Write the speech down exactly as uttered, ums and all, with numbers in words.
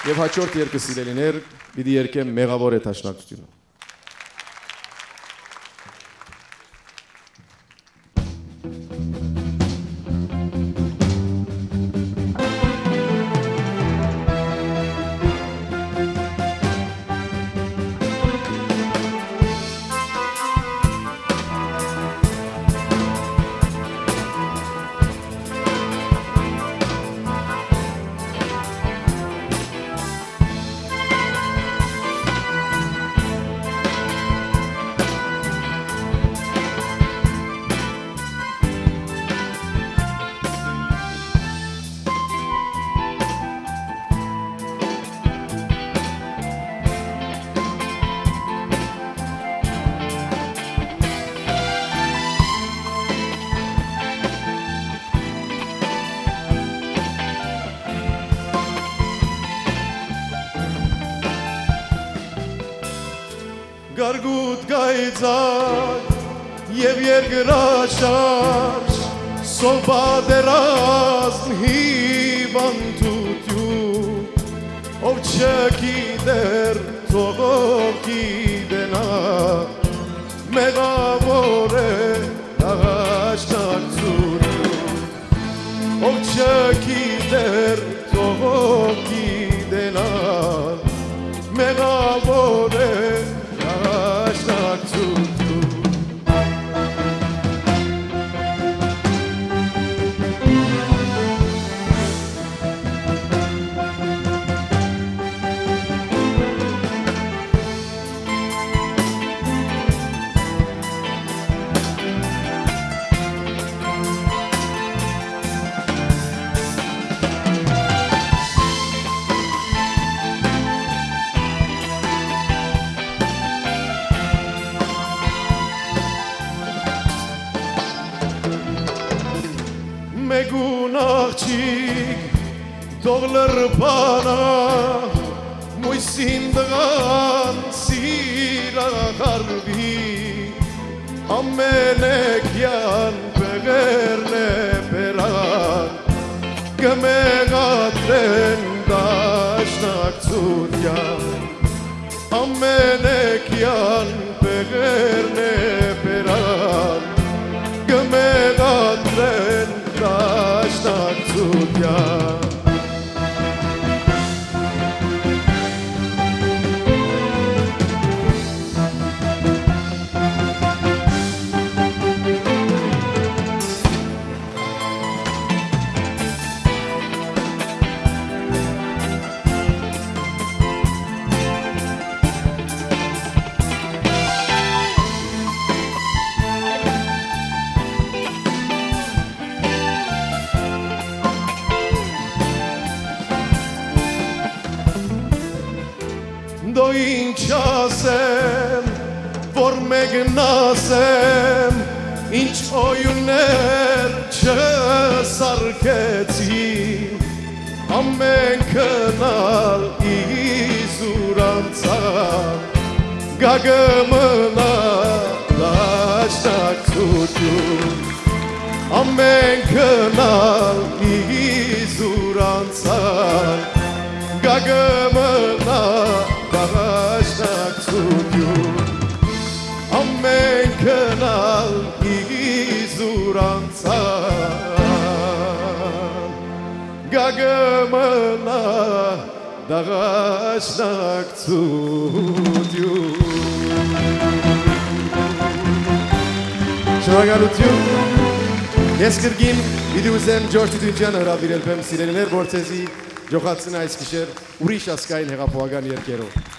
Եվ հաջորդ երկը սիրելիներ պիտի երգեմ մեղավոր է տաշնակցությունը։ Գարգուտ գայծակ և երկրաշարժ սոպադերազմ հիվանդություն ով չգիտեր թող գիտենա մեղավոր է դաշնակցություն ով չգիտեր թող գիտենա մեղավոր է Մեգուն աղջիկ թող լրբանա մույսին դղան սիրախարվի ամենեքյան բեղերն է բերան կմեղադրեն դաշնակցության ամենեքյան բեղերն է բերան կմեղադրեն դաշնակցության Դո ինչ ասեմ, որ մեկնասեմ, ինչ օյուններ չսարկեցի, ամեն կնալ իզուր անցան, գագմնա դաշնակցություն, ամեն կնալ իզուր անցան, գագմնա դաշնակցություն ամեն կնալ իզուր անցան գագմնա դաշնակցություն Շնորհակալություն Ես կրկին պիտի ուզեմ Ջորջ Տուտունջյանը հրավիրել բեմ սիրելիներ, որ ցեզի ջոխացնի այս գիշեր ուրիշ ասկային հեղափոխական երգերով